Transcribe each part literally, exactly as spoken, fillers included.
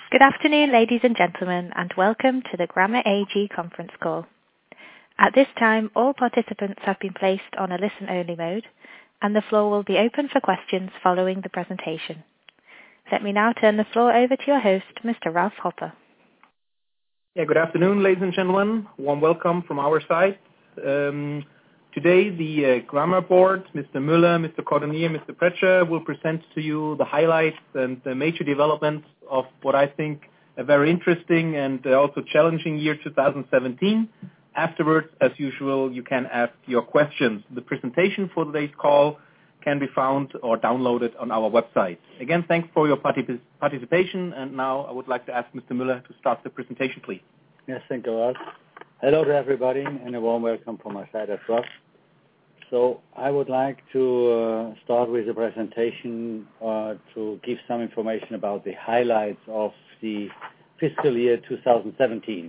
Good afternoon, ladies and gentlemen, and welcome to the Grammer A G conference call. At this time, all participants have been placed on a listen-only mode, and the floor will be open for questions following the presentation. Let me now turn the floor over to your host, Mister Ralf Hopper. Yeah, good afternoon, ladies and gentlemen. Warm welcome from our side. Um, today, the uh, Grammer board, Mister Müller, Mister Cordonier, Mister Pretscher, will present to you the highlights and the major developments of what I think a very interesting and uh, also challenging year two thousand seventeen. Afterwards, as usual, you can ask your questions. The presentation for today's call can be found or downloaded on our website. Again, thanks for your particip- participation. And now I would like to ask Mister Müller to start the presentation, please. Yes, thank you, Ralf. Hello to everybody, and a warm welcome from my side as well. So I would like to uh, start with a presentation uh, to give some information about the highlights of the fiscal year two thousand seventeen.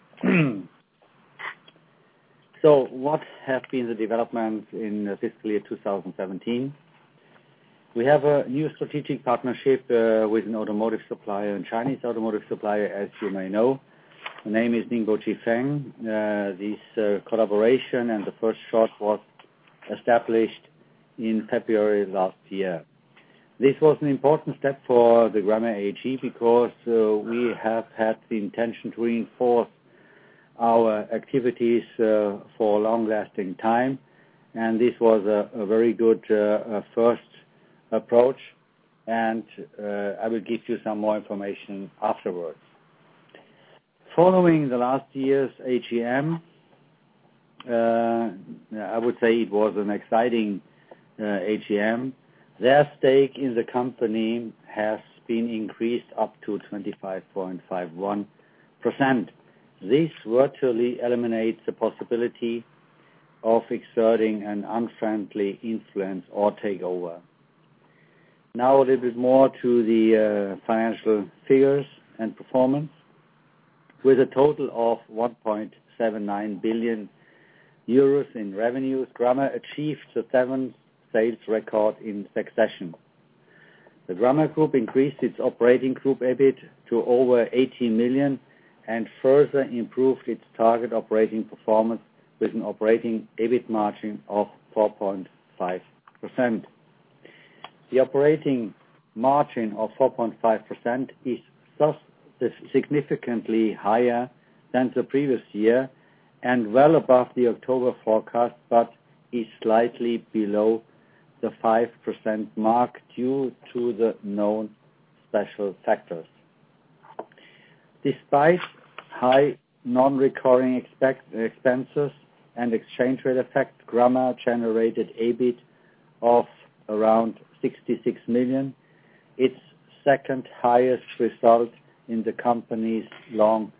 So what have been the developments in uh, fiscal year two thousand seventeen? We have a new strategic partnership uh, with an automotive supplier, a Chinese automotive supplier, as you may know. The name is Ningbo Chifeng. Uh, this uh, collaboration and the first shot was established in February last year. This was an important step for the Grammer A G because uh, we have had the intention to reinforce our activities uh, for a long-lasting time, and this was a, a very good uh, first approach, and uh, I will give you some more information afterwards. Following the last year's A G M, Uh, I would say it was an exciting uh, A G M. Their stake in the company has been increased up to twenty-five point five one percent. This virtually eliminates the possibility of exerting an unfriendly influence or takeover. Now a little bit more to the uh, financial figures and performance. With a total of one point seven nine billion euros in revenues, Grammer achieved the seventh sales record in succession. The Grammer Group increased its operating group EBIT to over eighteen million and further improved its target operating performance with an operating EBIT margin of four point five percent. The operating margin of four point five percent is thus significantly higher than the previous year and well above the October forecast, but is slightly below the five percent mark due to the known special factors. Despite high non-recurring expect, expenses and exchange rate effect, Grammer generated EBIT of around sixty-six million, its second highest result in the company's long.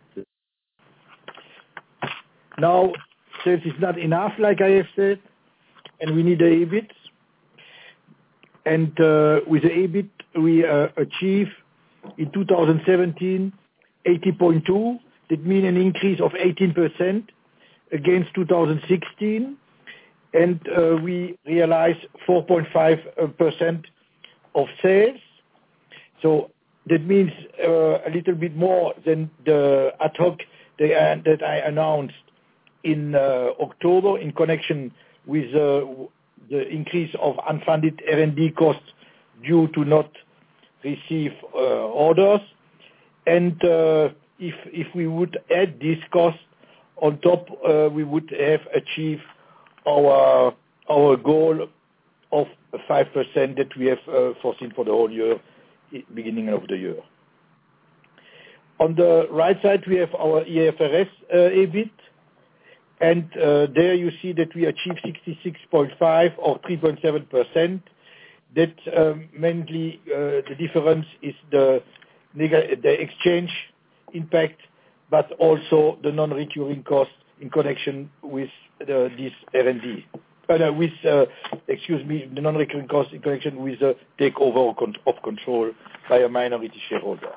Now, sales is not enough, like I have said, and we need a EBIT. And uh, with the EBIT, we uh, achieve in two thousand seventeen eighty point two. That means an increase of eighteen percent against two thousand sixteen. And uh, we realize four point five percent of sales. So that means uh, a little bit more than the ad hoc they, uh, that I announced in uh, October in connection with uh, the increase of unfunded R and D costs due to not receive uh, orders. And uh, if if we would add this cost on top, uh, we would have achieved our our goal of five percent that we have uh, foreseen for the whole year, beginning of the year. On the right side, we have our I F R S uh, EBIT. And uh, there you see that we achieved sixty-six point five or three point seven percent. That um, mainly uh, the difference is the, neg- the exchange impact, but also the non-recurring costs in connection with the, this R and D. Uh, no, with, uh, excuse me, the non-recurring costs in connection with the takeover of control by a minority shareholder.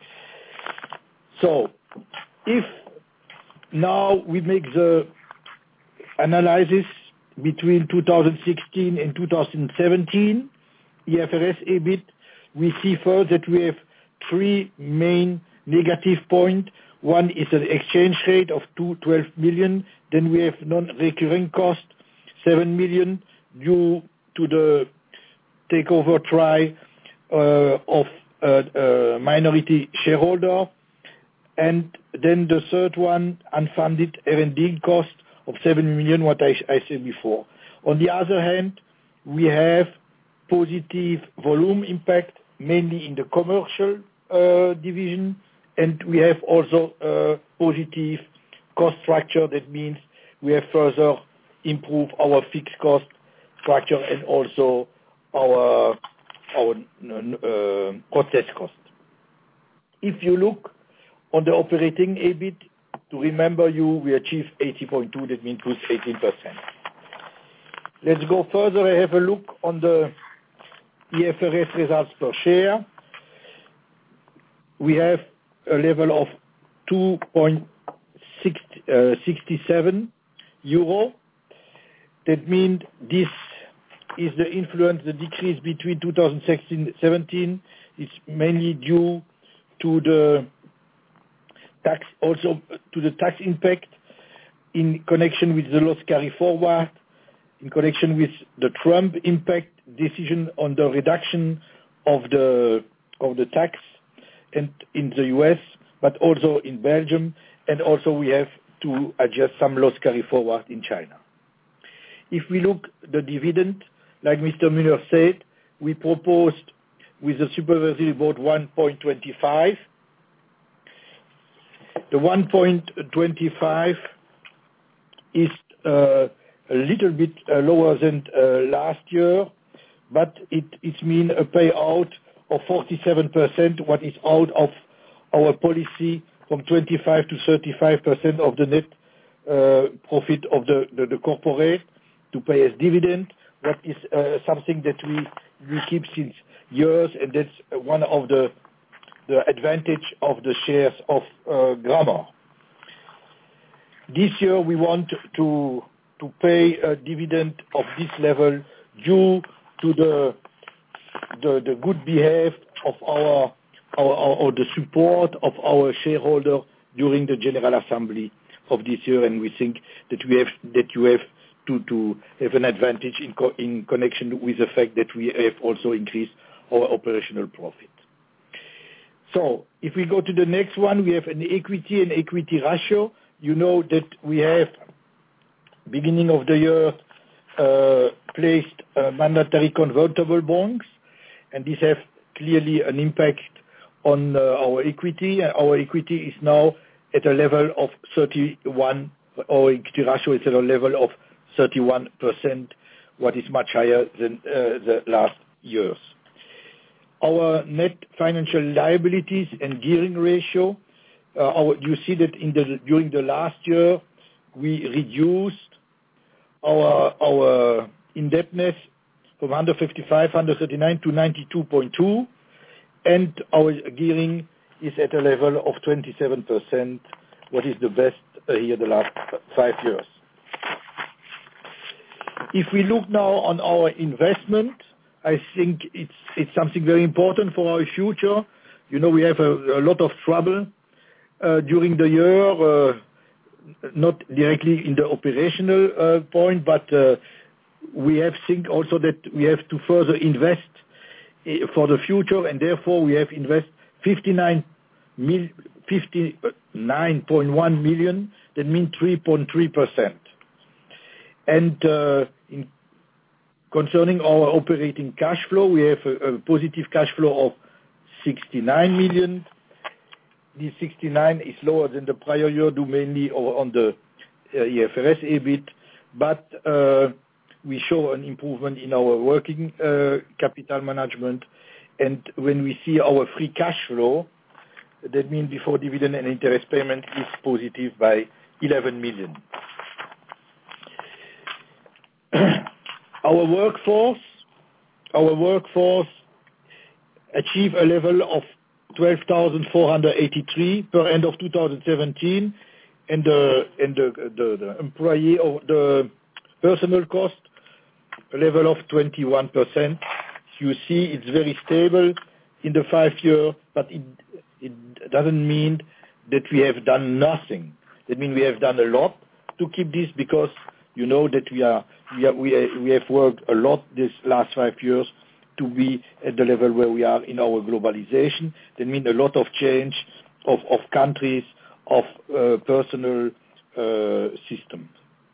So, if now we make the analysis between two thousand sixteen and two thousand seventeen, I F R S EBIT, we see first that we have three main negative points. One is an exchange rate of two hundred twelve million. Then we have non-recurring cost, seven million, due to the takeover try uh, of a uh, uh, minority shareholder. And then the third one, unfunded R and D cost of seven million, what I, I said before. On the other hand, we have positive volume impact, mainly in the commercial uh, division, and we have also uh, positive cost structure. That means we have further improved our fixed cost structure and also our our uh, process cost. If you look on the operating EBIT, to remember you, we achieved eighty point two, that means plus eighteen percent. Let's go further and have a look on the I F R S results per share. We have a level of two point six seven euro. That means this is the influence, the decrease between two thousand sixteen seventeen is mainly due to the tax, also to the tax impact in connection with the loss carry forward, in connection with the Trump impact decision on the reduction of the of the tax and in the U S, but also in Belgium, and also we have to adjust some loss carry forward in China. If we look the dividend, like Mister Müller said, we proposed with the supervisory board one point two five. The one point two five is uh, a little bit uh, lower than uh, last year, but it, it means a payout of forty-seven percent, what is out of our policy from twenty-five to thirty-five percent of the net uh, profit of the, the, the corporate to pay as dividend. What is uh, something that we, we keep since years, and that's one of the the advantage of the shares of uh, Grammer. This year we want to to pay a dividend of this level due to the the, the good behavior of our, our, our or the support of our shareholder during the General Assembly of this year, and we think that we have that you have to, to have an advantage in co in connection with the fact that we have also increased our operational profit. So if we go to the next one, we have an equity and equity ratio. You know that we have, beginning of the year, uh, placed uh, mandatory convertible bonds, and these have clearly an impact on uh, our equity. Our equity is now at a level of thirty-one, our equity ratio is at a level of thirty-one percent, what is much higher than uh, the last years. Our net financial liabilities and gearing ratio, uh, our, you see that in the, during the last year, we reduced our, our indebtedness from one hundred fifty-five, one hundred thirty-nine to ninety-two point two, and our gearing is at a level of twenty-seven percent, what is the best uh, here the last five years. If we look now on our investment, I think it's it's something very important for our future. You know, we have a, a lot of trouble uh, during the year, uh, not directly in the operational uh, point, but uh, we have think also that we have to further invest for the future, and therefore we have invest fifty-nine point one million. That means three point three percent. And uh, in concerning our operating cash flow, we have a, a positive cash flow of sixty-nine million. This sixty-nine is lower than the prior year, due mainly on the uh, I F R S EBIT, but uh, we show an improvement in our working uh, capital management. And when we see our free cash flow, that means before dividend and interest payment is positive by eleven million. Our workforce, our workforce achieved a level of twelve thousand four hundred eighty-three per end of two thousand seventeen, and the and the, the, the employee or the personal cost a level of twenty-one percent. You see, it's very stable in the five year but it, it doesn't mean that we have done nothing. That means we have done a lot to keep this, because you know that we are we are, we, are, we have worked a lot this last five years to be at the level where we are in our globalization. That means a lot of change of, of countries, of uh, personal uh, systems.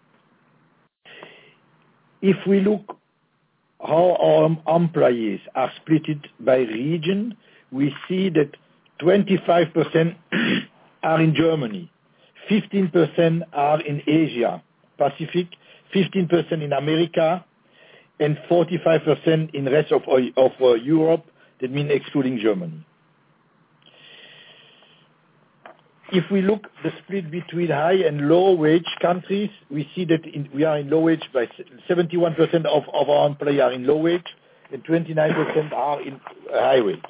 If we look how our employees are split by region, we see that twenty-five percent are in Germany, fifteen percent are in Asia Pacific, fifteen percent in America, and forty-five percent in the rest of, of uh, Europe, that means excluding Germany. If we look the split between high and low wage countries, we see that in, we are in low wage by seventy-one percent of, of our employees are in low wage and twenty-nine percent are in high wage.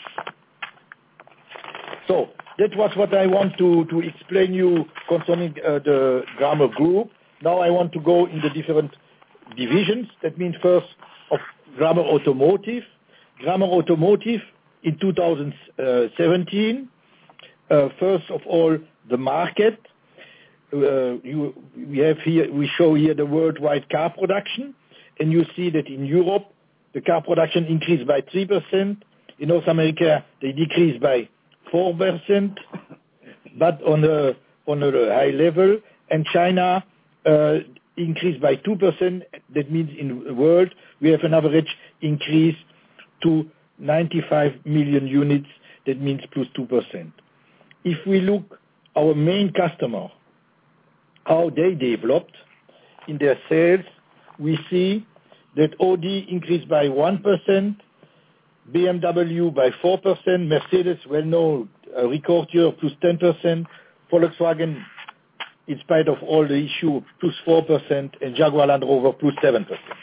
So that was what I want to, to explain you concerning uh, the Grammer Group. Now I want to go in the different divisions. That means first of Grammer Automotive. Grammer Automotive in two thousand seventeen, uh, first of all, the market. Uh, you, we have here, we show here the worldwide car production, and you see that in Europe, the car production increased by three percent. In North America, they decreased by four percent, but on a, on a high level, and China uh, increased by two percent. That means in the world, we have an average increase to ninety-five million units. That means plus two percent. If we look our main customer, how they developed in their sales, we see that Audi increased by one percent, B M W by four percent, Mercedes, well known, a record year, plus ten percent, Volkswagen, in spite of all the issue, plus four percent, and Jaguar Land Rover, plus seven percent.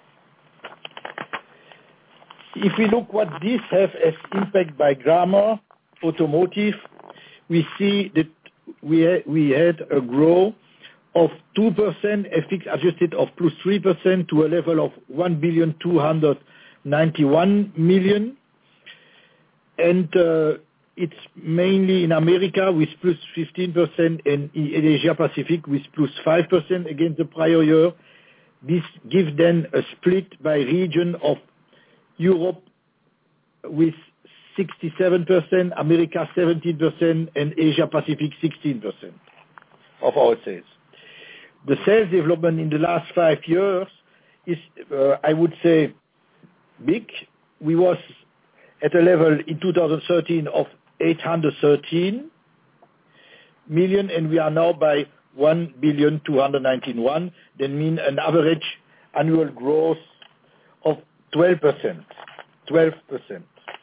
If we look what this has as impact by Grammer Automotive, we see that we, ha we had a growth of two percent, F X adjusted of plus three percent to a level of one billion two hundred ninety-one million. And uh, it's mainly in America with plus fifteen percent and in Asia Pacific with plus five percent against the prior year. This gives then a split by region of Europe with sixty-seven percent, America seventeen percent, and Asia Pacific sixteen percent of our sales. The sales development in the last five years is, uh, I would say, big. We was at a level in two thousand thirteen of eight hundred thirteen million, and we are now by one billion two hundred ninety-one. That means an average annual growth of twelve percent. twelve percent.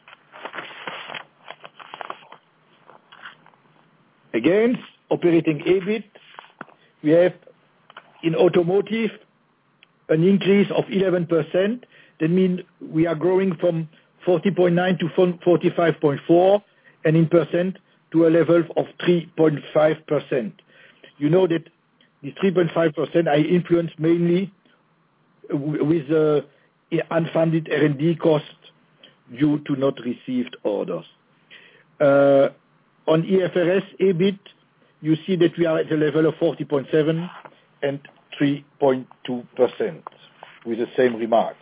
Against operating EBIT, we have in automotive an increase of eleven percent. That means we are growing from forty point nine to forty-five point four, and in percent to a level of three point five percent. You know that the three point five percent are influenced mainly with uh, unfunded R and D costs due to not received orders. Uh, on I F R S EBIT, you see that we are at a level of forty point seven and three point two percent with the same remarks.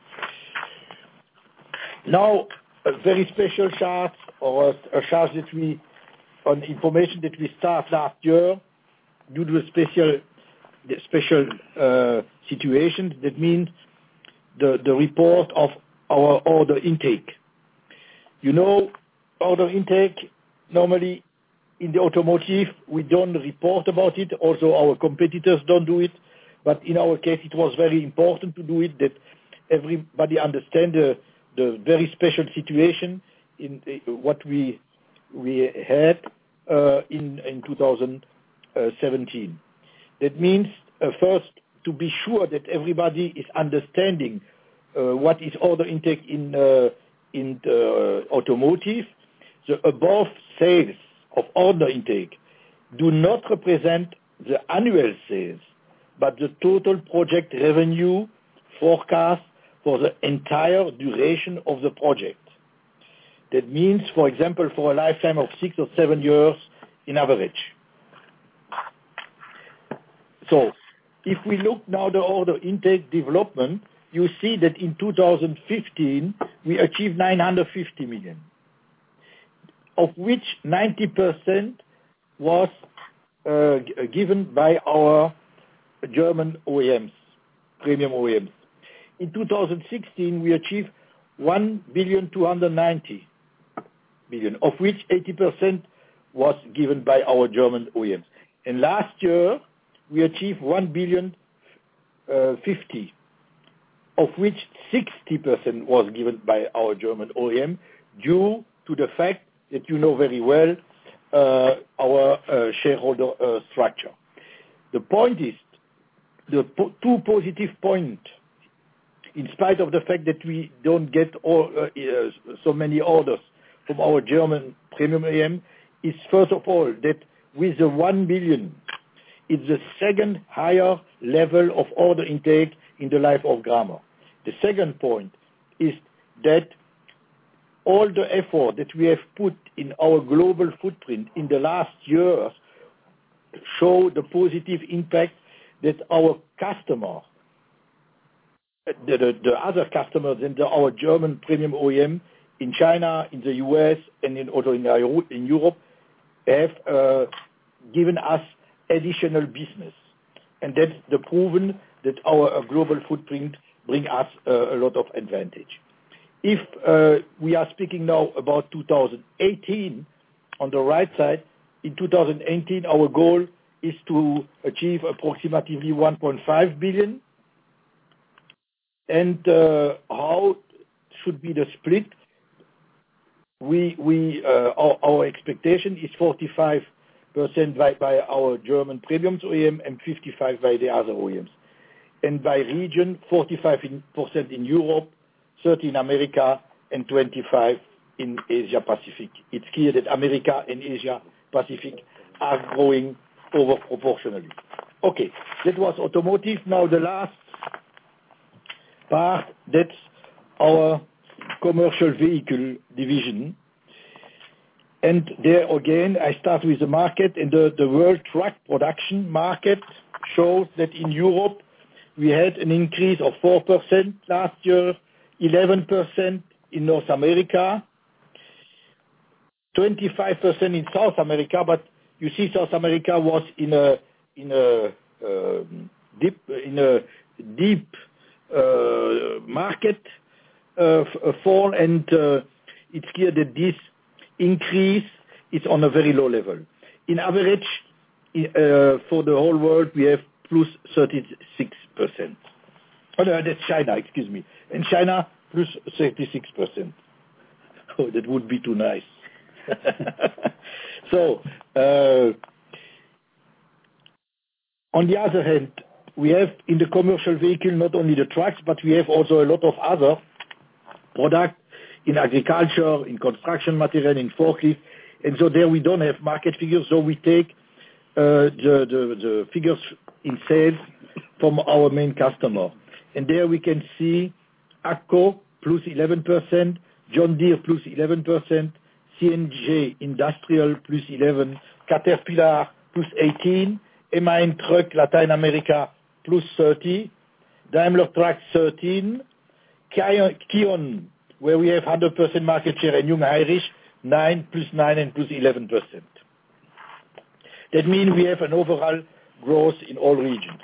Now, a very special chart, or a, a chart that we, on information that we start last year, due to a special, the special uh, situations. That means the, the report of our order intake. You know, order intake, normally in the automotive, we don't report about it. Also, our competitors don't do it. But in our case, it was very important to do it, that everybody understand the, the very special situation in uh, what we we had uh, in in two thousand seventeen. That means uh, first to be sure that everybody is understanding uh, what is order intake in uh, in the automotive. The above sales of order intake do not represent the annual sales, but the total project revenue forecast for the entire duration of the project. That means, for example, for a lifetime of six or seven years in average. So if we look now the order intake development, you see that in two thousand fifteen, we achieved nine hundred fifty million, of which ninety percent was uh, given by our German O E Ms, premium O E Ms. In two thousand sixteen, we achieved one billion two hundred ninety million, of which eighty percent was given by our German O E Ms. And last year, we achieved one billion fifty, of which sixty percent was given by our German O E M, due to the fact that you know very well uh, our uh, shareholder uh, structure. The point is, the po- two positive points, in spite of the fact that we don't get all, uh, uh, so many orders from our German premium O E M, is first of all that with the one billion, it's the second higher level of order intake in the life of Grammer. The second point is that all the effort that we have put in our global footprint in the last years show the positive impact that our customer, the, the, the other customers in the, our German premium O E M in China, in the U S, and in, also in, in Europe, have uh, given us additional business. And that's the proven that our uh, global footprint bring us uh, a lot of advantage. If uh, we are speaking now about two thousand eighteen, on the right side, in two thousand eighteen, our goal is to achieve approximately one point five billion. And uh, how should be the split? We, we, uh, our, our expectation is forty-five percent by, by our German premiums O E M and fifty-five by the other O E Ms. And by region, forty-five percent in Europe, thirty in America, and twenty-five in Asia Pacific. It's clear that America and Asia Pacific are growing over proportionally. Okay, that was automotive. Now the last part, that's our commercial vehicle division. And there again, I start with the market, and the, the world truck production market shows that in Europe we had an increase of four percent last year, eleven percent in North America, twenty-five percent in South America, but you see South America was in a in a uh, deep in a deep uh, market uh, f- fall, and uh, it's clear that this increase is on a very low level. In average, uh, for the whole world, we have plus thirty-six percent. Oh, no, that's China, excuse me. In China, plus thirty-six percent. Oh, that would be too nice. So, uh, on the other hand, we have in the commercial vehicle not only the trucks, but we have also a lot of other products in agriculture, in construction material, in forklift. And so there we don't have market figures, so we take uh, the, the, the figures in sales from our main customer. And there we can see AGCO plus eleven percent, John Deere plus eleven percent, C N J Industrial plus eleven, Caterpillar plus eighteen, M A N Truck Latin America plus thirty, Daimler Truck thirteen, Kion, where we have one hundred percent market share, and Young Irish nine plus nine and plus eleven percent. That means we have an overall growth in all regions.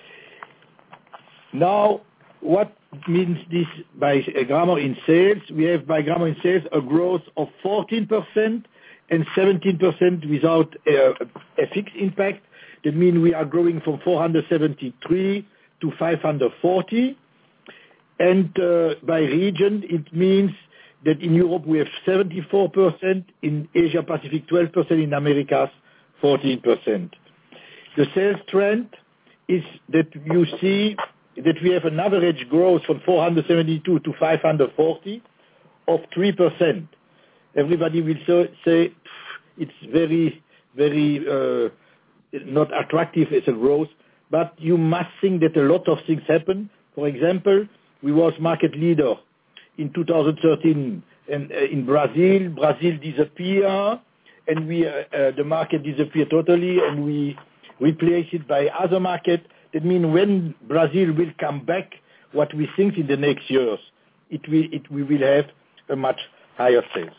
Now, what means this by Grammer in sales? We have by Grammer in sales a growth of fourteen percent and seventeen percent without uh, a fixed impact. That means we are growing from four hundred seventy-three to five hundred forty. And uh, by region, it means that in Europe we have seventy-four percent, in Asia Pacific twelve percent, in Americas fourteen percent. The sales trend is that you see that we have an average growth from four hundred seventy-two to five hundred forty of three percent. Everybody will so, say it's very, very uh, not attractive as a growth, but you must think that a lot of things happen. For example, we was market leader in two thousand thirteen And uh, in Brazil, Brazil disappear, and we uh, uh, the market disappear totally, and we replace it by other market. That means when Brazil will come back, what we think in the next years, it will it we will have a much higher sales.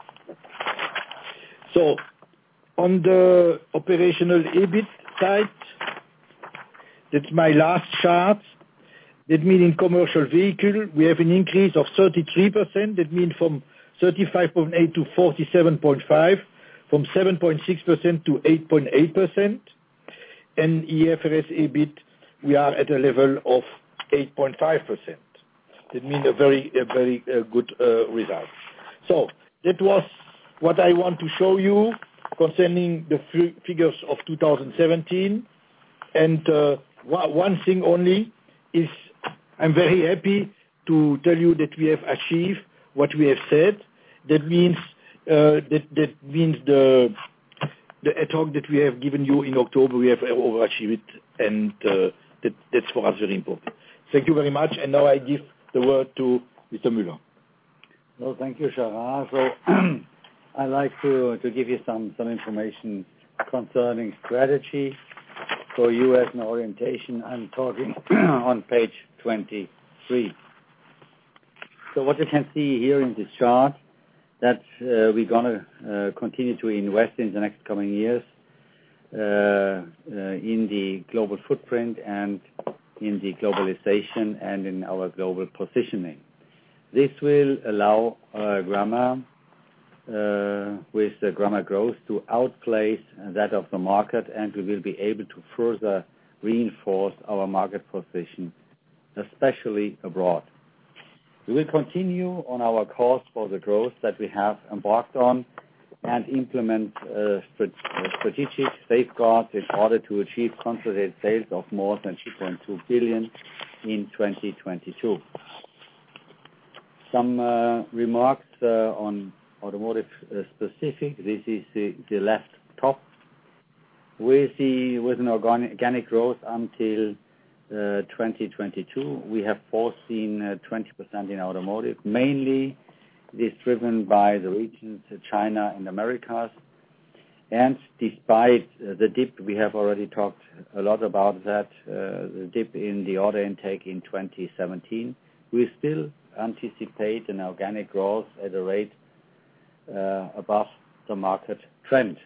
So on the operational EBIT side, that's my last chart. That means in commercial vehicle, we have an increase of thirty-three percent. That means from thirty-five point eight to forty-seven point five, from seven point six percent to eight point eight percent. And I F R S EBIT, we are at a level of eight point five percent. That means a very, a very uh, good uh, result. So that was what I want to show you concerning the f- figures of two thousand seventeen. And uh, one thing only is I'm very happy to tell you that we have achieved what we have said. That means uh, that that means the the ad hoc that we have given you in October, we have overachieved it, and uh, that, that's for us very important. Thank you very much, and now I give the word to Mister Müller. Well, thank you, Gerard. So I'd like to, to give you some, some information concerning strategy. For you as an orientation, I'm talking on page twenty-three. So what you can see here in this chart, that uh, we're going to uh, continue to invest in the next coming years uh, uh, in the global footprint and in the globalization and in our global positioning. This will allow uh, Grammer Uh, with the Grammer growth to outplace that of the market, and we will be able to further reinforce our market position, especially abroad. We will continue on our course for the growth that we have embarked on and implement uh, strategic safeguards in order to achieve consolidated sales of more than two point two billion in twenty twenty-two. Some uh, remarks uh, on automotive uh, specific. This is the, the left top. With the with an organic, organic growth until uh, twenty twenty-two, we have foreseen uh, twenty percent in automotive. Mainly, it is driven by the regions uh, China and Americas. And despite uh, the dip, we have already talked a lot about that, uh, the dip in the order intake in twenty seventeen, we still anticipate an organic growth at a rate Uh, above the market trend.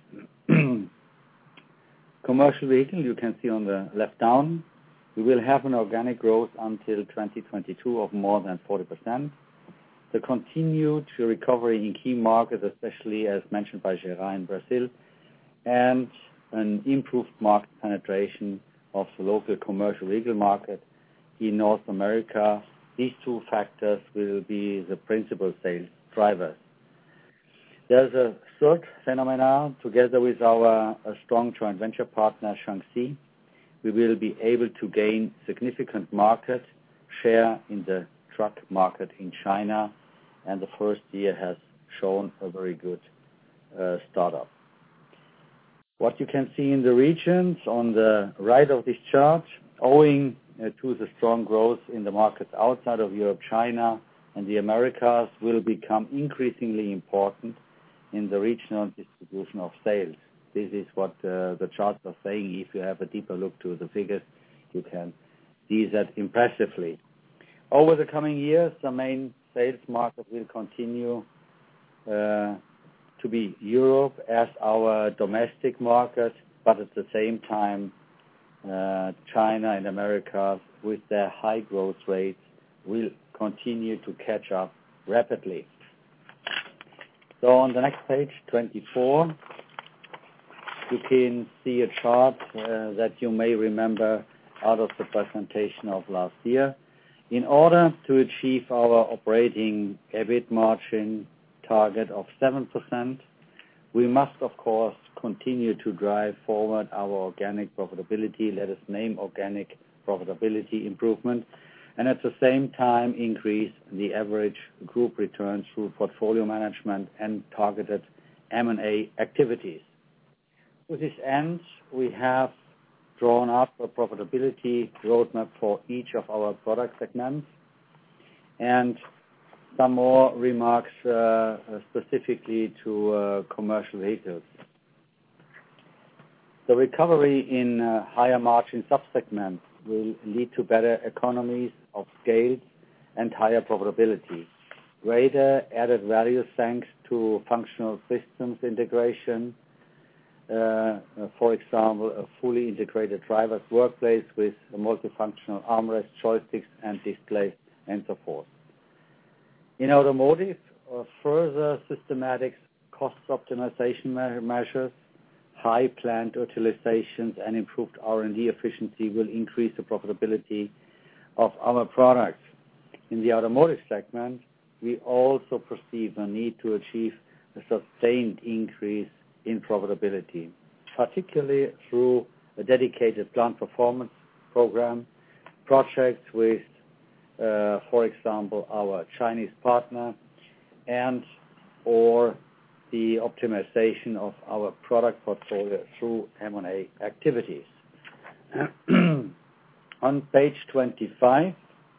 Commercial vehicle, you can see on the left down, we will have an organic growth until twenty twenty-two of more than forty percent. The continued recovery in key markets, especially as mentioned by Gerard in Brazil, and an improved market penetration of the local commercial vehicle market in North America. These two factors will be the principal sales drivers. There's a third phenomenon. Together with our a strong joint venture partner, Shaanxi, we will be able to gain significant market share in the truck market in China, and the first year has shown a very good uh, startup. What you can see in the regions on the right of this chart, owing uh, to the strong growth in the markets outside of Europe, China, and the Americas will become increasingly important in the regional distribution of sales. This is what uh, the charts are saying. If you have a deeper look to the figures, you can see that impressively. Over the coming years, the main sales market will continue uh, to be Europe as our domestic market, but at the same time, uh, China and America, with their high growth rates, will continue to catch up rapidly. So on the next page, twenty-four, you can see a chart uh, that you may remember out of the presentation of last year. In order to achieve our operating EBIT margin target of seven percent, we must, of course, continue to drive forward our organic profitability, let us name organic profitability improvement, and at the same time increase the average group returns through portfolio management and targeted M and A activities. To this end, we have drawn up a profitability roadmap for each of our product segments, and some more remarks uh, specifically to uh, commercial vehicles. The recovery in uh, higher margin subsegments will lead to better economies of scale and higher profitability. Greater added value thanks to functional systems integration, uh, for example, a fully integrated driver's workplace with a multifunctional armrest, joysticks and displays and so forth. In automotive, uh, further systematic cost optimization me- measures, high plant utilizations and improved R and D efficiency will increase the profitability of our products. In the automotive segment, we also perceive a need to achieve a sustained increase in profitability, particularly through a dedicated plant performance program, projects with, uh, for example, our Chinese partner, and or the optimization of our product portfolio through M and A activities. On page twenty-five,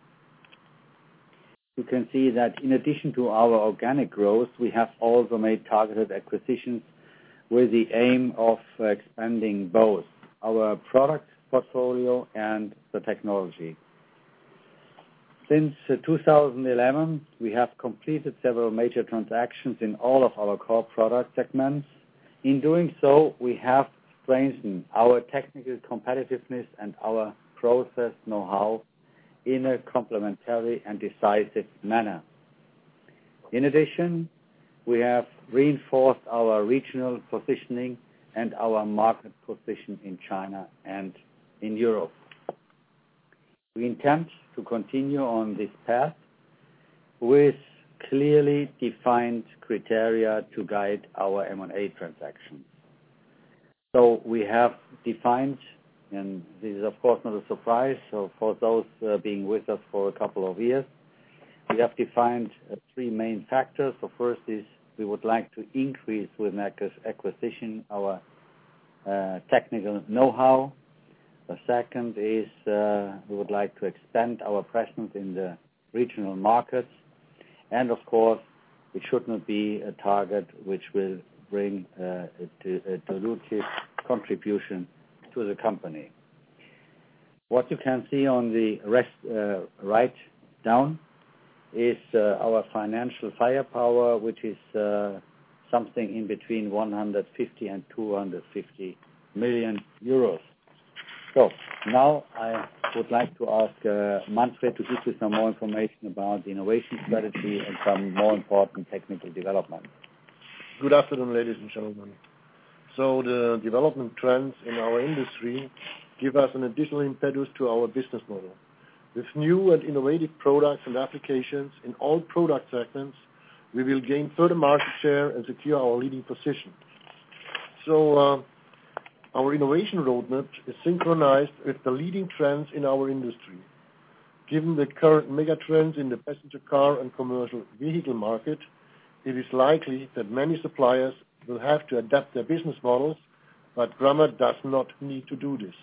you can see that in addition to our organic growth, we have also made targeted acquisitions with the aim of expanding both our product portfolio and the technology. Since uh, two thousand eleven, we have completed several major transactions in all of our core product segments. In doing so, we have strengthened our technical competitiveness and our process know-how in a complementary and decisive manner. In addition, we have reinforced our regional positioning and our market position in China and in Europe. We intend to continue on this path with clearly defined criteria to guide our M and A transactions. So we have defined, and this is of course not a surprise, so for those uh, being with us for a couple of years, we have defined uh, three main factors. The first is we would like to increase with an acquisition our uh, technical know-how. The second is uh, we would like to expand our presence in the regional markets. And of course, it should not be a target which will bring uh, a, a dilutive contribution to the company. What you can see on the rest, uh, right down is uh, our financial firepower, which is uh, something in between one hundred fifty and two hundred fifty million euros. So now I would like to ask uh, Manfred to give you some more information about the innovation strategy and some more important technical developments. Good afternoon, ladies and gentlemen. So the development trends in our industry give us an additional impetus to our business model. With new and innovative products and applications in all product segments, we will gain further market share and secure our leading position. So uh, our innovation roadmap is synchronized with the leading trends in our industry. Given the current mega trends in the passenger car and commercial vehicle market, it is likely that many suppliers will have to adapt their business models, but Grammer does not need to do this.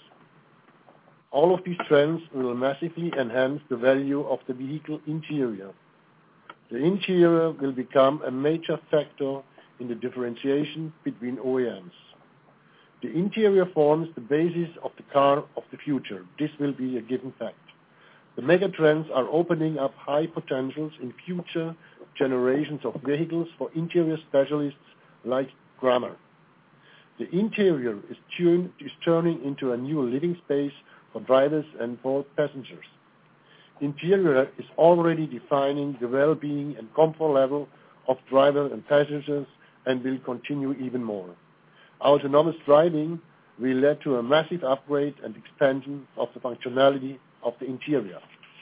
All of these trends will massively enhance the value of the vehicle interior. The interior will become a major factor in the differentiation between O E Ms. The interior forms the basis of the car of the future. This will be a given fact. The mega trends are opening up high potentials in future generations of vehicles for interior specialists like Grammer. The interior is, tuned, is turning into a new living space for drivers and for passengers. Interior is already defining the well-being and comfort level of drivers and passengers and will continue even more. Autonomous driving will lead to a massive upgrade and expansion of the functionality of the interior.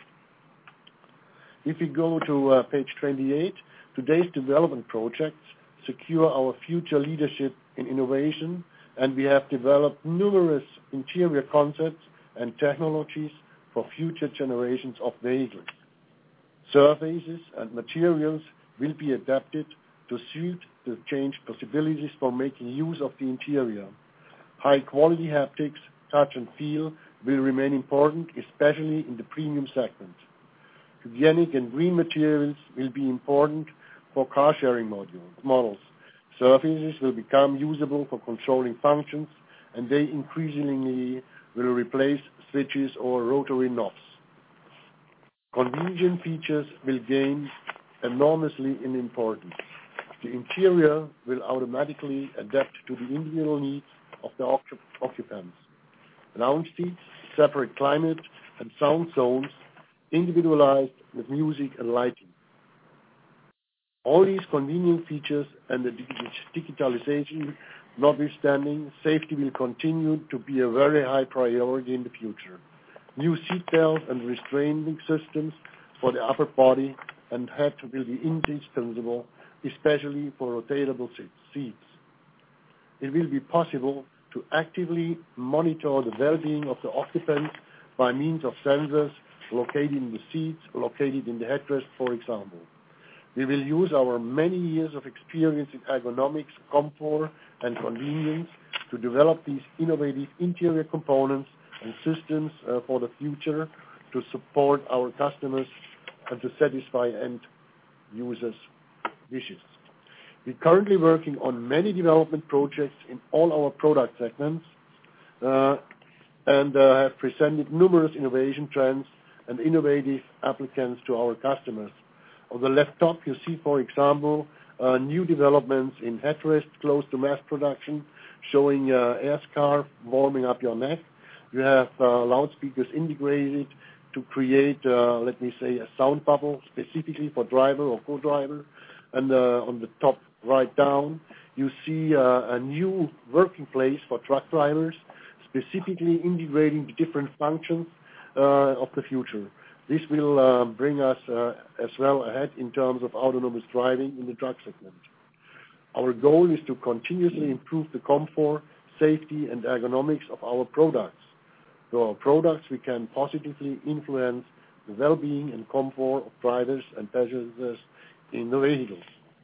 If we go to uh, page twenty-eight, today's development projects secure our future leadership in innovation, and we have developed numerous interior concepts and technologies for future generations of vehicles. Surfaces and materials will be adapted to suit the changed possibilities for making use of the interior. High-quality haptics, touch and feel will remain important, especially in the premium segment. hygienic and green materials will be important for car-sharing models. Surfaces will become usable for controlling functions, and they increasingly will replace switches or rotary knobs. Convenient features will gain enormously in importance. The interior will automatically adapt to the individual needs of the occupants. Lounge seats, separate climate and sound zones, individualized with music and lighting. All these convenient features and the digitalization notwithstanding, safety will continue to be a very high priority in the future. New seat belts and restraining systems for the upper body and head will be indispensable, especially for rotatable seats. It will be possible to actively monitor the well-being of the occupants by means of sensors located in the seats, located in the headrest, for example. We will use our many years of experience in ergonomics, comfort, and convenience to develop these innovative interior components and systems uh, for the future to support our customers and to satisfy end users' wishes. We're currently working on many development projects in all our product segments uh, and uh, have presented numerous innovation trends and innovative applicants to our customers. On the left top, you see, for example, uh, new developments in headrest close to mass production, showing uh, air scarf warming up your neck. You have uh, loudspeakers integrated to create, uh, let me say, a sound bubble specifically for driver or co-driver. And uh, on the top right down, you see uh, a new working place for truck drivers, specifically integrating the different functions uh, of the future. This will uh, bring us uh, as well ahead in terms of autonomous driving in the truck segment. Our goal is to continuously improve the comfort, safety, and ergonomics of our products. Through our products, we can positively influence the well-being and comfort of drivers and passengers in the vehicles.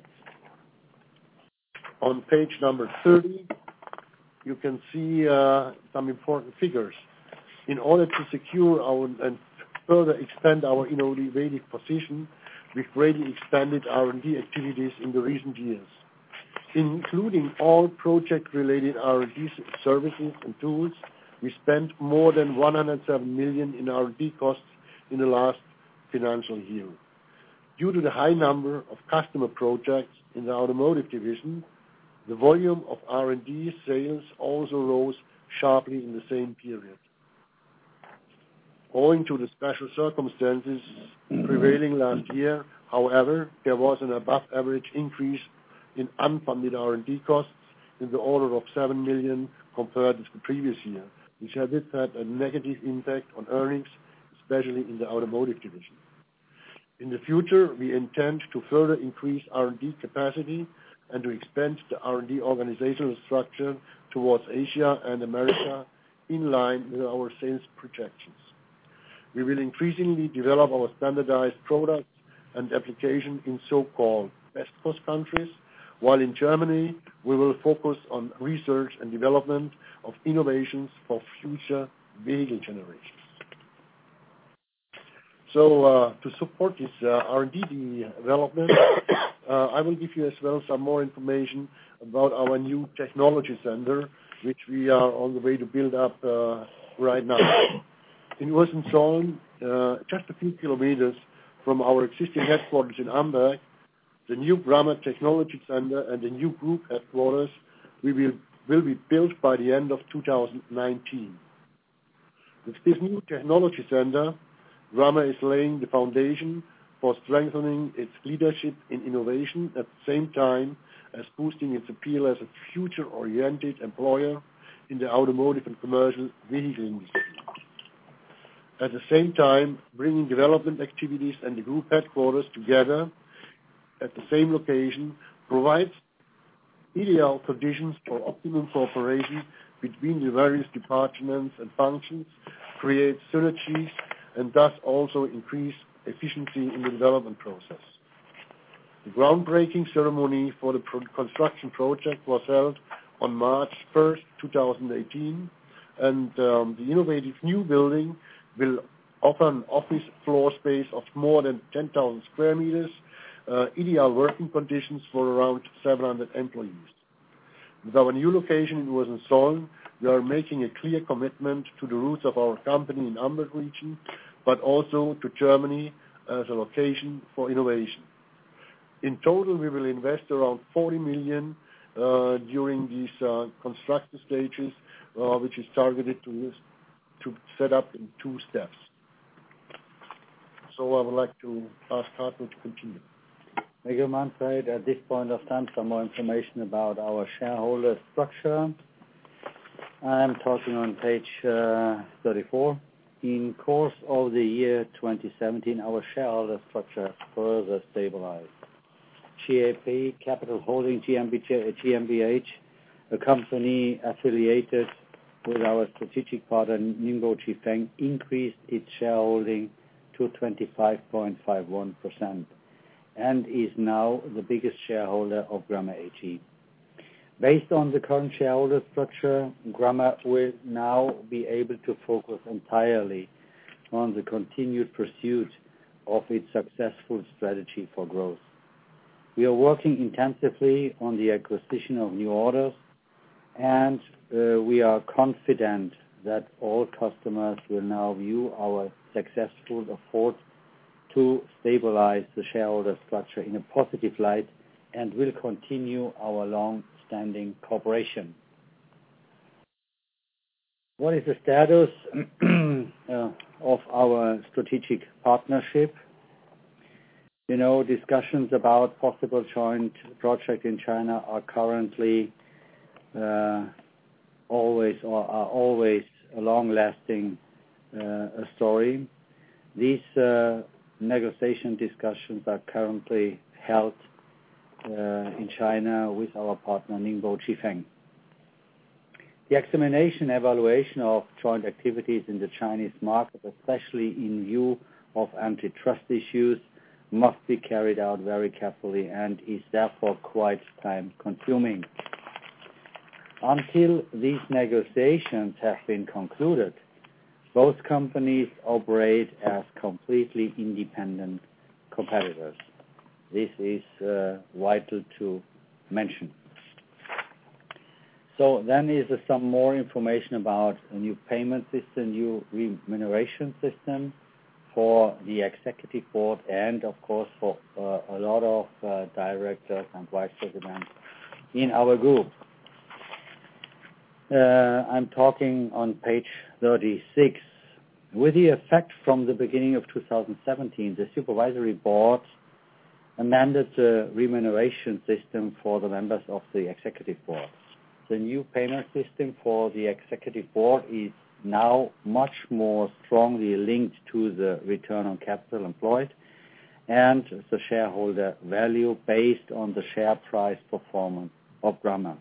On page number thirty, you can see uh, some important figures. In order to secure our and further expand our innovative position, we've greatly expanded R and D activities in the recent years, including all project-related R and D services and tools. We spent more than one hundred seven million dollars in R and D costs in the last financial year. Due to the high number of customer projects in the automotive division, the volume of R and D sales also rose sharply in the same period. Owing to the special circumstances prevailing last year, however, there was an above-average increase in unfunded R and D costs in the order of seven million dollars compared with the previous year, which had had a negative impact on earnings, especially in the automotive division. In the future, we intend to further increase R and D capacity and to expand the R and D organizational structure towards Asia and America in line with our sales projections. We will increasingly develop our standardized products and application in so-called West Coast countries, while in Germany we will focus on research and development of innovations for future vehicle generations. So uh, to support this uh, R and D development, uh, I will give you as well some more information about our new technology center, which we are on the way to build up uh, right now. In Ursenzolln, uh, just a few kilometers from our existing headquarters in Amberg, the new Grammer Technology Center and the new group headquarters we will, will be built by the end of two thousand nineteen. With this new technology center, Grammer is laying the foundation for strengthening its leadership in innovation at the same time as boosting its appeal as a future-oriented employer in the automotive and commercial vehicle industry. At the same time, bringing development activities and the group headquarters together at the same location provides ideal conditions for optimum cooperation between the various departments and functions, creates synergies, and thus also increase efficiency in the development process. The groundbreaking ceremony for the pro- construction project was held on March first, two thousand eighteen, and um, the innovative new building will offer an office floor space of more than ten thousand square meters, uh, ideal working conditions for around seven hundred employees. With our new location in Ursensoln, we are making a clear commitment to the roots of our company in Amberg region, but also to Germany as a location for innovation. In total, we will invest around forty million uh, during these uh, construction stages, uh, which is targeted to, to set up in two steps. So I would like to ask Hartmut to continue. Thank you, Manfred. At this point of time, some more information about our shareholder structure. I'm talking on page uh, thirty-four. In course of the year twenty seventeen, our shareholder structure has further stabilized. G A P Capital Holding G M B H, a company affiliated with our strategic partner Ningbo Qifeng, increased its shareholding to twenty-five point five one percent and is now the biggest shareholder of Grammer A G. Based on the current shareholder structure, Grammer will now be able to focus entirely on the continued pursuit of its successful strategy for growth. We are working intensively on the acquisition of new orders, and uh, we are confident that all customers will now view our successful effort to stabilize the shareholder structure in a positive light and will continue our long-standing cooperation. What is the status uh, of our strategic partnership? You know, discussions about possible joint project in China are currently uh, always or are always a long-lasting uh, a story. These uh, negotiation discussions are currently held uh, in China with our partner Ningbo Qifeng. The examination evaluation of joint activities in the Chinese market, especially in view of antitrust issues, must be carried out very carefully and is therefore quite time-consuming. Until these negotiations have been concluded, both companies operate as completely independent competitors. This is uh, vital to mention. So then is uh, some more information about a new payment system, new remuneration system for the executive board and, of course, for uh, a lot of uh, directors and vice presidents in our group. Uh, I'm talking on page thirty-six. With the effect from the beginning of two thousand seventeen, the supervisory board amended the remuneration system for the members of the executive board. The new payment system for the executive board is now much more strongly linked to the return on capital employed and the shareholder value based on the share price performance of Grammer.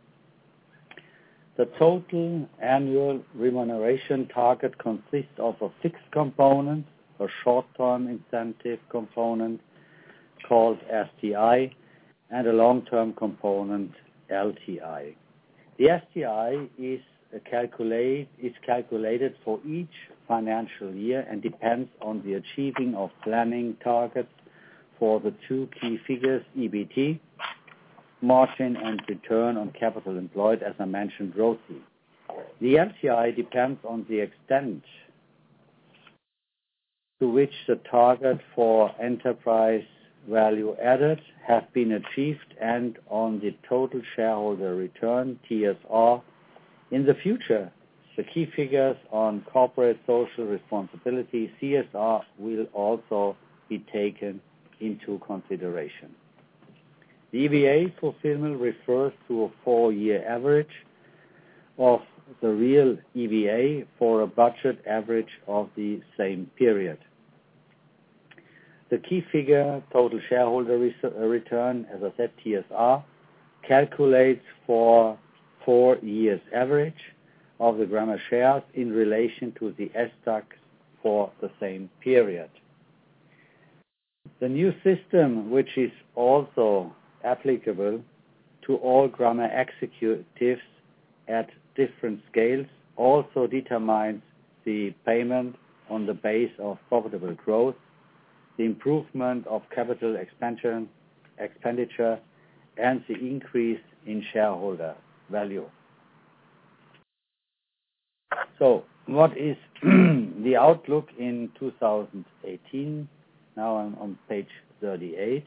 The total annual remuneration target consists of a fixed component, a short-term incentive component called S T I, and a long-term component, L T I. The S T I is, calculate, is calculated for each financial year and depends on the achieving of planning targets for the two key figures, E B T, margin, and return on capital employed, as I mentioned, R O C E. The L T I depends on the extent to which the target for enterprise value added has been achieved and on the total shareholder return, T S R. In the future, the key figures on corporate social responsibility, C S R, will also be taken into consideration. The E V A fulfillment refers to a four-year average of the real E V A for a budget average of the same period. The key figure, total shareholder return, as I said, T S R, calculates for four years average of the Grammer shares in relation to the S DAX for the same period. The new system, which is also applicable to all Grammer executives at different scales, also determines the payment on the base of profitable growth, the improvement of capital expansion, expenditure, and the increase in shareholder value. So, what is the outlook in two thousand eighteen? Now I'm on page thirty-eight.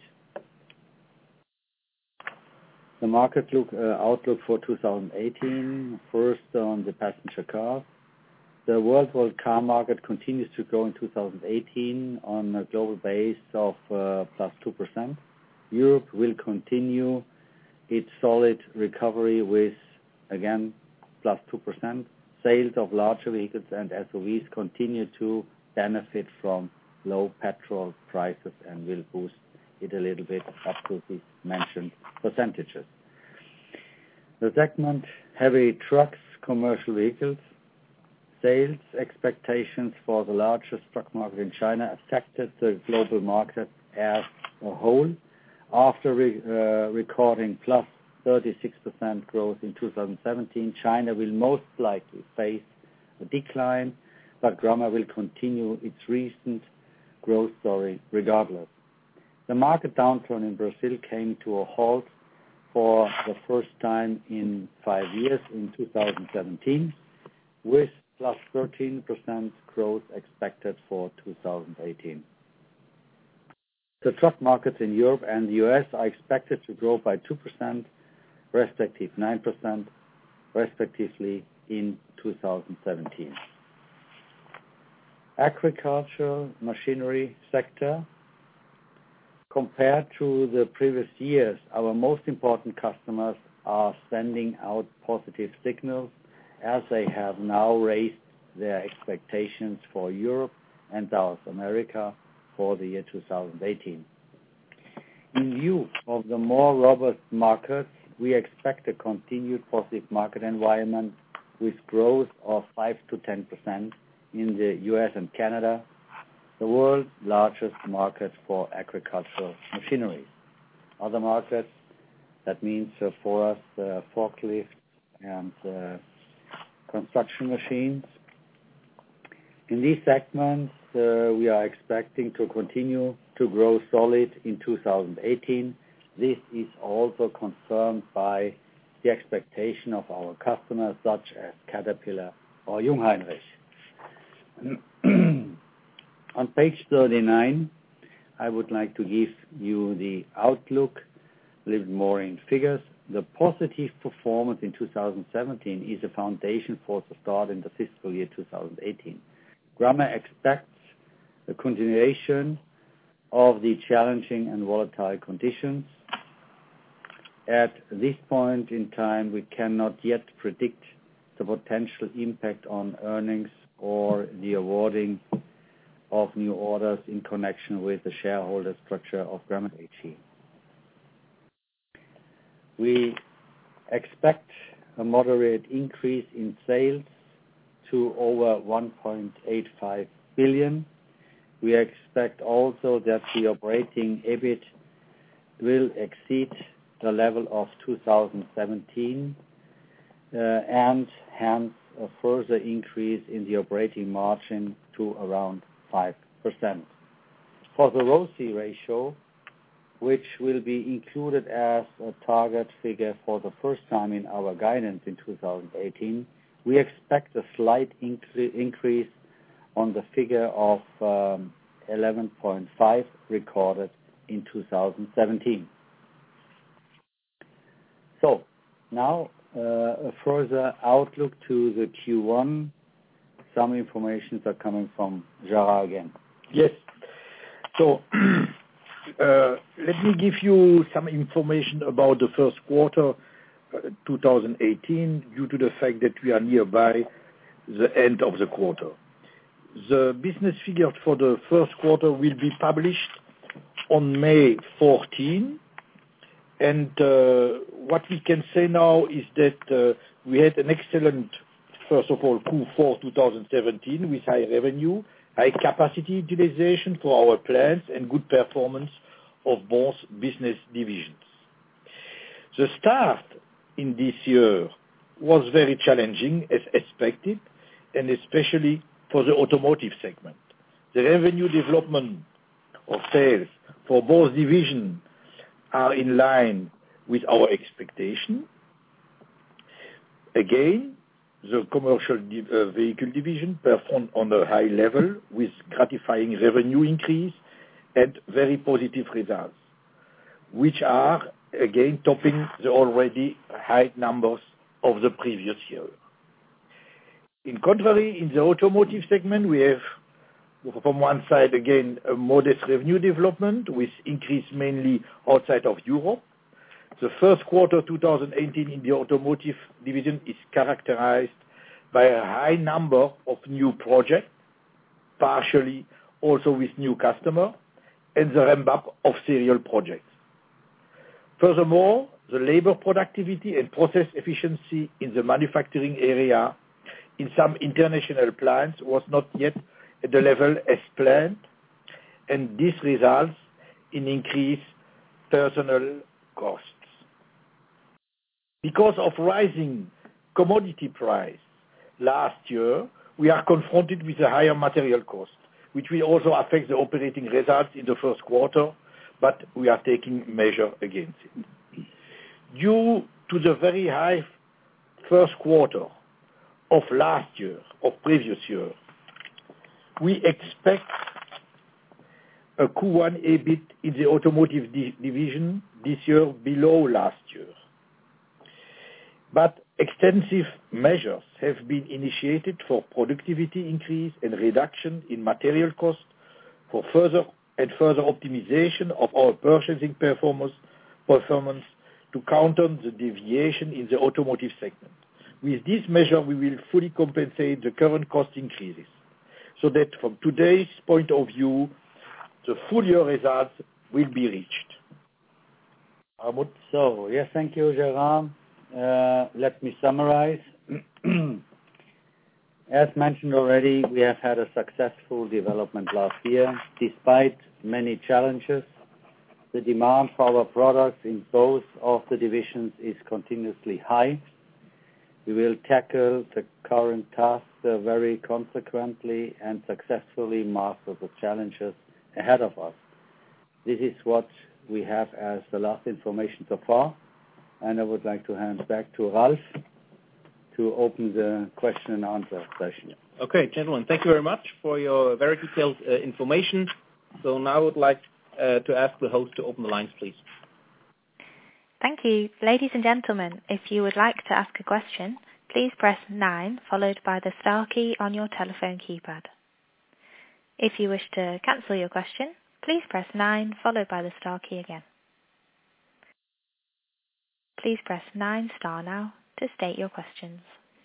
The market look, uh, outlook for two thousand eighteen, first on the passenger cars. The worldwide car market continues to grow in two thousand eighteen on a global base of uh, plus two percent. Europe will continue its solid recovery with, again, plus two percent. Sales of larger vehicles and S U Vs continue to benefit from low petrol prices and will boost it a little bit up to these mentioned percentages. The segment heavy trucks, commercial vehicles, sales expectations for the largest truck market in China affected the global market as a whole. After re, uh, recording plus thirty-six percent growth in two thousand seventeen, China will most likely face a decline, but Grammer will continue its recent growth story regardless. The market downturn in Brazil came to a halt for the first time in five years in two thousand seventeen, with plus thirteen percent growth expected for two thousand eighteen. The truck markets in Europe and the U S are expected to grow by two percent, respectively nine percent, respectively in two thousand seventeen. Agricultural machinery sector. Compared to the previous years, our most important customers are sending out positive signals as they have now raised their expectations for Europe and South America for the year two thousand eighteen. In view of the more robust markets, we expect a continued positive market environment with growth of five to ten percent in the U S and Canada, the world's largest market for agricultural machinery. Other markets, that means uh, for us, uh, forklifts and uh, construction machines. In these segments, uh, we are expecting to continue to grow solid in two thousand eighteen. This is also confirmed by the expectation of our customers such as Caterpillar or Jungheinrich. On page thirty-nine, I would like to give you the outlook, a little more in figures. The positive performance in two thousand seventeen is a foundation for the start in the fiscal year two thousand eighteen. Grammer expects a continuation of the challenging and volatile conditions. At this point in time, we cannot yet predict the potential impact on earnings or the awarding of new orders in connection with the shareholder structure of Grammer A G. We expect a moderate increase in sales to over one point eight five billion. We expect also that the operating EBIT will exceed the level of two thousand seventeen uh, and hence a further increase in the operating margin to around five percent. For the R O C E ratio, which will be included as a target figure for the first time in our guidance in two thousand eighteen, we expect a slight incre- increase on the figure of um, eleven point five recorded in two thousand seventeen. So, now uh, a further outlook to the Q one. Some information are coming from Gerard again. Yes. So, uh, let me give you some information about the first quarter uh, two thousand eighteen due to the fact that we are nearby the end of the quarter. The business figures for the first quarter will be published on May fourteenth. And uh, what we can say now is that uh, we had an excellent, first of all, Q four twenty seventeen with high revenue, high capacity utilization for our plants, and good performance of both business divisions. The start in this year was very challenging as expected, and especially for the automotive segment. The revenue development of sales for both divisions are in line with our expectation. Again, the commercial di- uh, vehicle division performed on a high level with gratifying revenue increase and very positive results, which are again topping the already high numbers of the previous year. In contrary, in the automotive segment, we have, from one side, again, a modest revenue development with increase mainly outside of Europe. The first quarter twenty eighteen in the automotive division is characterized by a high number of new projects, partially also with new customers, and the ramp-up of serial projects. Furthermore, the labor productivity and process efficiency in the manufacturing area in some international plants was not yet at the level as planned, and this results in increased personnel costs. Because of rising commodity price last year, we are confronted with a higher material cost, which will also affect the operating results in the first quarter, but we are taking measure against it. Due to the very high first quarter of last year, of previous year, we expect a Q one EBIT in the automotive di- division this year below last year. But extensive measures have been initiated for productivity increase and reduction in material costs for further and further optimization of our purchasing performance, performance to counter the deviation in the automotive segment. With this measure, we will fully compensate the current cost increases, so that from today's point of view, the full year results will be reached. Helmut? So, yes, thank you, Gerard. Uh, let me summarize. As mentioned already, we have had a successful development last year. Despite many challenges, the demand for our products in both of the divisions is continuously high. We will tackle the current tasks uh, very consequently and successfully master the challenges ahead of us. This is what we have as the last information so far. And I would like to hand back to Ralf to open the question and answer session. Okay, gentlemen, thank you very much for your very detailed uh, information. So now I would like uh, to ask the host to open the lines, please. Thank you. Ladies and gentlemen, if you would like to ask a question, please press nine followed by the star key on your telephone keypad. If you wish to cancel your question, please press nine followed by the star key again. Please press nine star now to state your questions.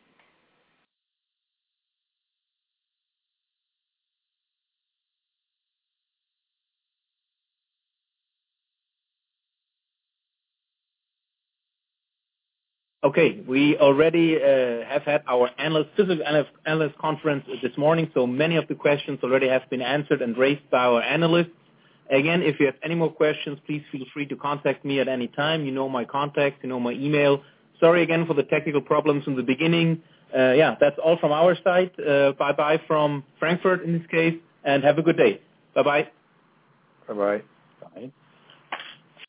Okay, we already uh, have had our analyst, physical analyst, analyst conference this morning, so many of the questions already have been answered and raised by our analysts. Again, if you have any more questions, please feel free to contact me at any time. You know my contact, you know my email. Sorry again for the technical problems in the beginning. Uh, yeah, that's all from our side. Uh, bye-bye from Frankfurt in this case, and have a good day. Bye-bye. Bye-bye.